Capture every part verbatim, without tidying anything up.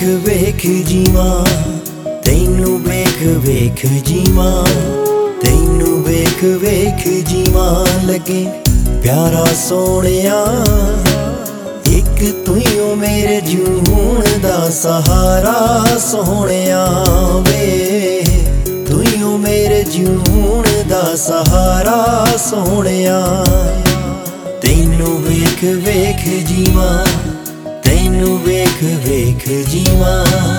वेख जीवां, तैनू वेख वेख जीवां, तैनू वेख वेख जीवां लगे प्यारा सोहणिया। एक तू ही ओ मेरे जीवन दा सहारा सोहणिया वे, तू ही ओ मेरे जीवन दा सहारा सोहणिया। तैनू वेख वेख जीवां, तैनू वेख वेख जीवां।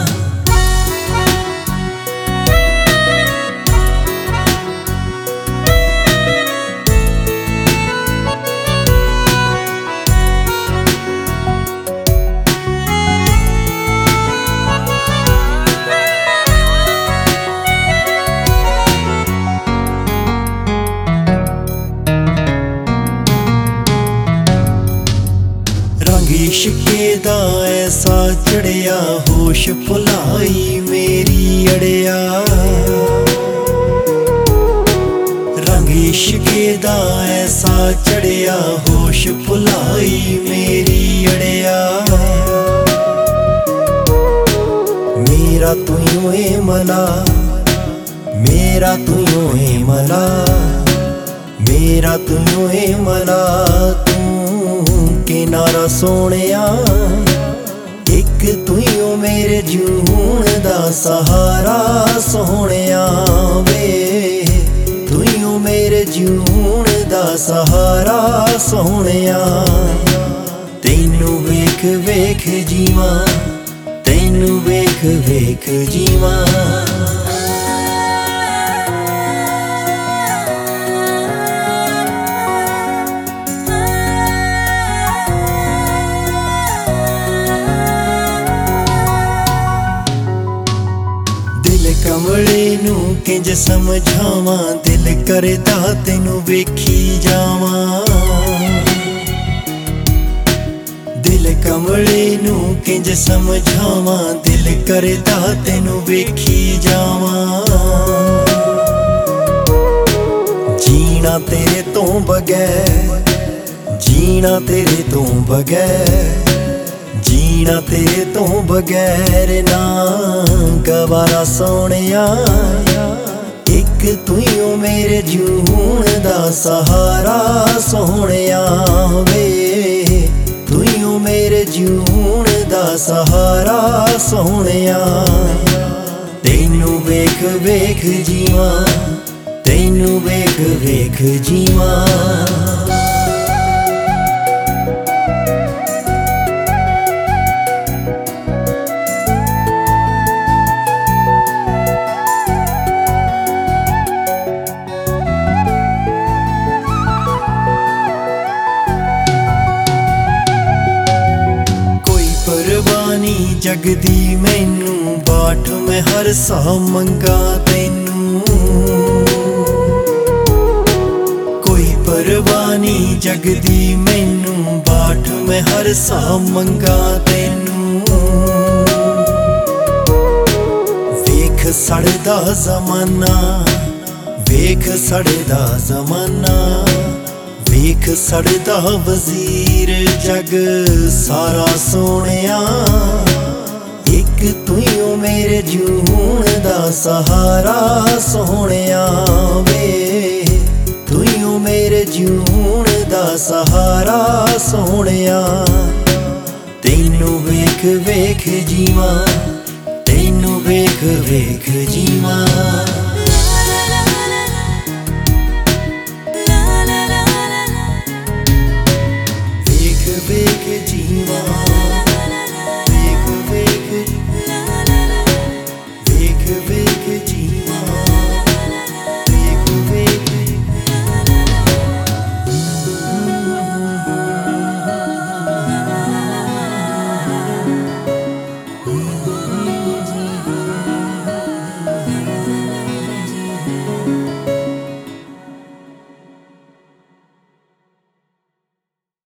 इश्के दा ऐसा चढ़िया होश भुलाई मेरी अड़िया। रंग इश्के दा ऐसा चढ़िया होश भुलाई मेरी अड़िया। मेरा तू ए मला, मेरा तू ए मला, मेरा तू ए मला, तू किनारा सोहणिया। एक तू ही ओ मेरे जीवन दा सहारा सोहणिया वे, तू ही ओ मेरे जीवन दा सहारा सोहणिया। तैनू वेख वेख जीवां, तैनू वेख वेख जीवां। कमले नू किंज समझावां, दिल करदा तैनू वेखी जावां। दिल कमले नू किंज समझावां, दिल करदा तैनू वेखी जावां। जीना तेरे तो बगैर, जीना तेरे तो बगैर, जीना तेरे तो बगैर ना गवारा सोहणिया। एक तू ही ओ मेरे जीवन दा सहारा सोहणिया वे, तू ही ओ मेरे जीवन दा सहारा सोहणिया। तैनू वेख वेख जीवां, तैनू वेख वेख जीवां। जगदी मैनू बाट मैं हर सा मंगा तैनू। कोई परवाह नहीं जगदी मैनू बाट मैं हर सा मंगा तैनू। वेख सड़दा जमाना, वेख सड़दा जमाना, वेख सड़दा वजीर जग सारा सोहणिया। एक तू ही ओ मेरे जीवन दा सहारा सोहणिया वे, तू ही ओ मेरे जीवन दा सहारा सोहणिया। तैनू वेख वेख जीवां, तैनू वेख वेख जीवां।